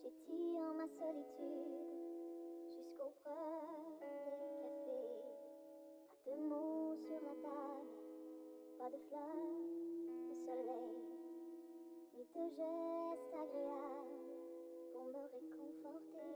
J'étire ma solitude jusqu'au premier café. Pas de mots sur la table, pas de fleurs de soleil, ni de gestes agréables pour me réconforter.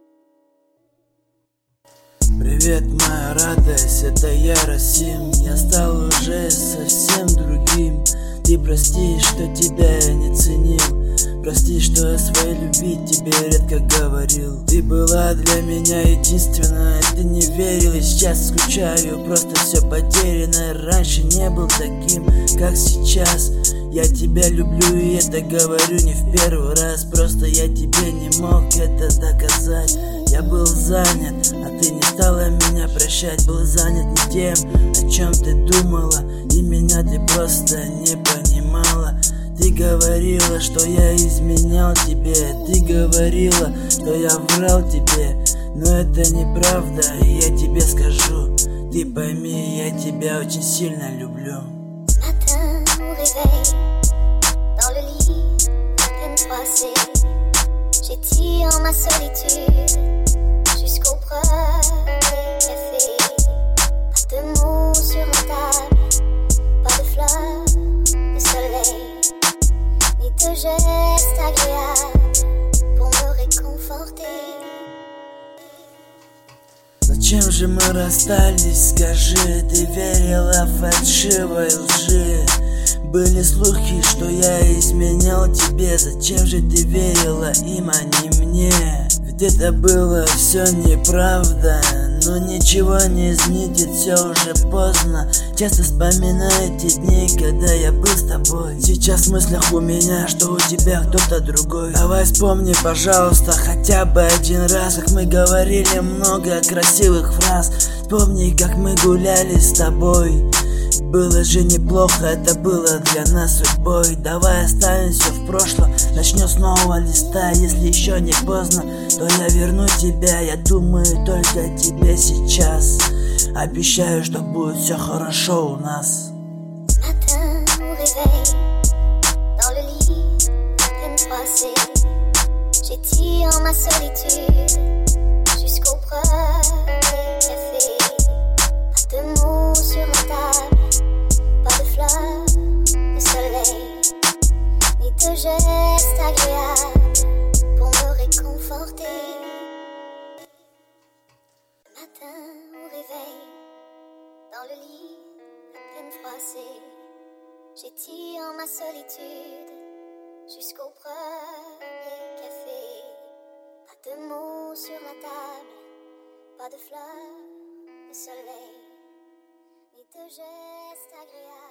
Привет, моя радость, это я, Расим. Я стал уже совсем другим. Ты прости, что тебя я не ценил. Прости, что я своей любви тебе редко говорил. Ты была для меня единственная, ты не верила, сейчас скучаю, просто все потеряно. Раньше не был таким, как сейчас. Я тебя люблю и это говорю не в первый раз. Просто я тебе не мог это доказать. Я был занят, а ты не стала меня прощать. Был занят не тем, о чем ты думала, и меня ты просто не понимала. Ты говорила, что я изменял тебе, ты говорила, что я врал тебе, но это неправда, и я тебе скажу. Ты пойми, я тебя очень сильно люблю. Matin au réveil, dans le lit, à peine froissée, j'étire ma solitude jusqu'au premier café. Pas de mots sur la table, pas de fleurs de soleil, ni de gestes agréables pour me réconforter. Зачем же мы расстались, скажи? Ты верила фальшивой лжи. Были слухи, что я изменял тебе. Зачем же ты верила им, а не мне? Ведь это было все неправда. Но ничего не изменить, все уже поздно. Часто вспоминаю те дни, когда я был с тобой. Сейчас в мыслях у меня, что у тебя кто-то другой. Давай вспомни, пожалуйста, хотя бы один раз, как мы говорили много красивых фраз. Вспомни, как мы гуляли с тобой. Было же неплохо, это было для нас судьбой. Давай оставим все в прошлом, начнем с нового листа. Если еще не поздно, то я верну тебя. Я думаю только о тебе сейчас. Обещаю, что будет все хорошо у нас. Matin au réveil, dans le lit, à peine froissée, j'étire ma solitude jusqu'au premier café. Pas de mots sur la table, pas de fleurs de soleil, ni de gestes agréables pour me réconforter. Matin au réveil, dans le lit, à peine froissée, j'étire ma solitude jusqu'au premier café. Pas de mots sur la table, pas de fleurs de soleil, ni de gestes agréables.